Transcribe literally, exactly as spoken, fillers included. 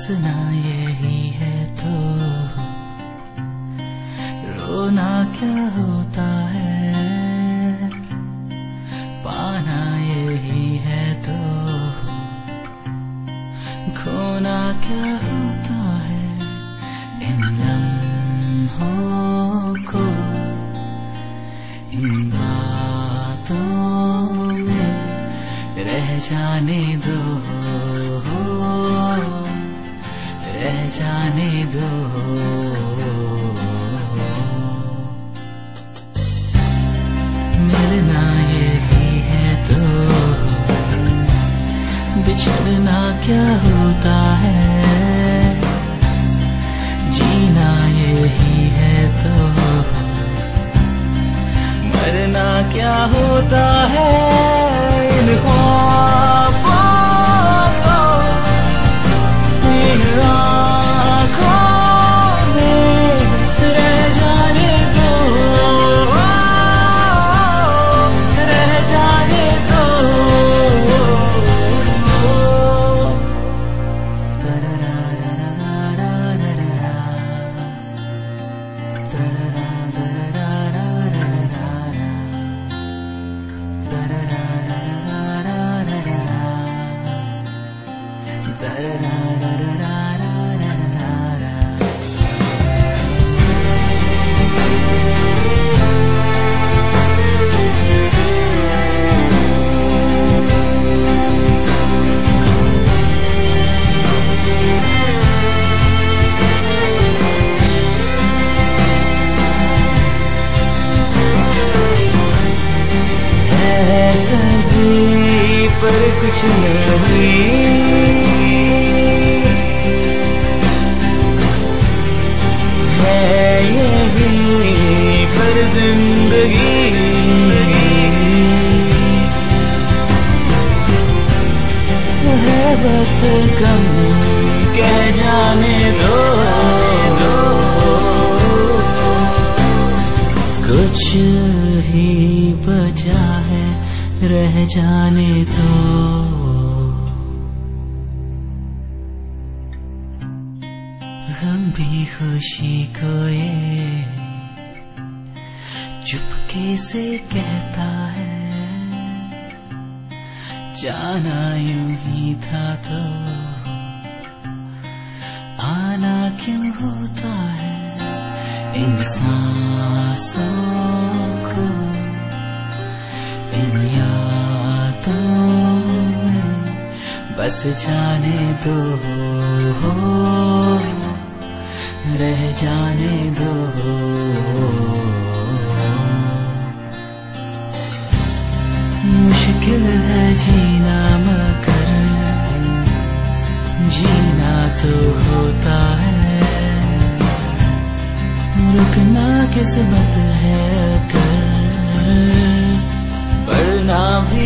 हंसना यही है तो रोना क्या होता है, पाना यही है तो खोना क्या होता है। इन लम्हों को इन बातों में रह जाने दो, रह जाने दो। मिलना यही है तो बिछड़ना क्या होता है, जीना यही है तो मरना क्या होता है। इन ख्वाबों को इन आँखों में रह जाने दो, रह जाने दो। पर कुछ नहीं है यही पर जिंदगी, है वक्त कम कह जाने दो, कुछ ही बचा है रह जाने दो। गम भी खुशी को ये चुपके से कहता है, जाना यूं ही था तो आना क्यों होता है। इन सांसों को इन यादों में बस जाने दो, रह जाने दो। मुश्किल है जीना मगर जीना तो होता है, रुकना किस्मत है कर बढ़ना भी